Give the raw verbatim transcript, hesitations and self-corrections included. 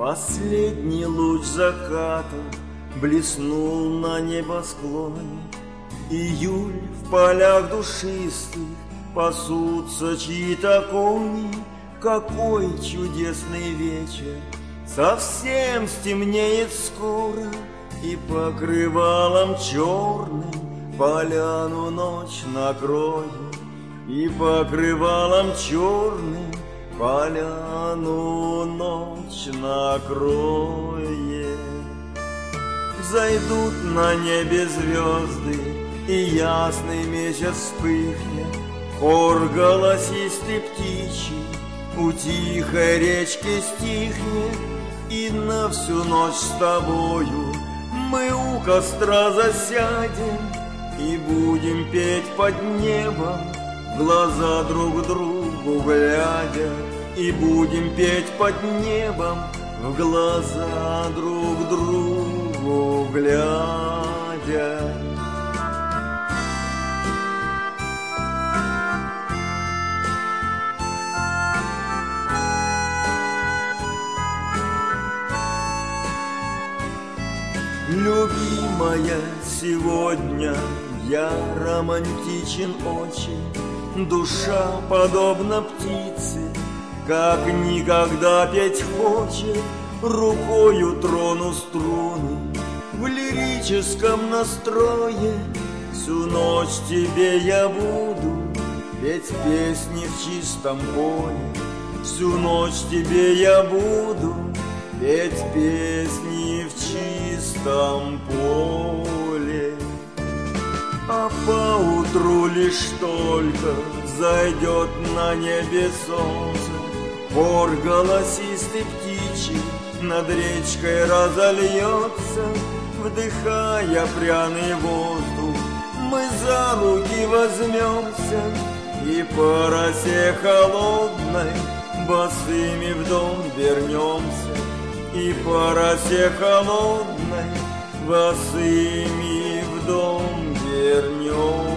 Последний луч заката блеснул на небосклоне. Июль в полях душистых пасутся чьи-то кони. Какой чудесный вечер! Совсем стемнеет скоро, и покрывалом черным поляну ночь накроет, и покрывалом черным поляну ночь накроет. Зайдут на небе звезды, и ясный месяц вспыхнет, хор голосистый птичий у тихой речки стихнет, и на всю ночь с тобою мы у костра засядем и будем петь под небом, глаза друг другу глядя, и будем петь под небом, в глаза друг другу глядя. Любимая, сегодня я романтичен очень, душа подобна птице, как никогда петь хочет, рукою трону струны в лирическом настрое. Всю ночь тебе я буду петь песни в чистом поле, всю ночь тебе я буду петь песни в чистом поле. А поутру лишь только зайдет на небе солнце, хор голосистый птичий над речкой разольется, вдыхая пряный воздух, мы за руки возьмемся и по росе холодной босыми в дом вернемся, и по росе холодной босыми в дом вернемся.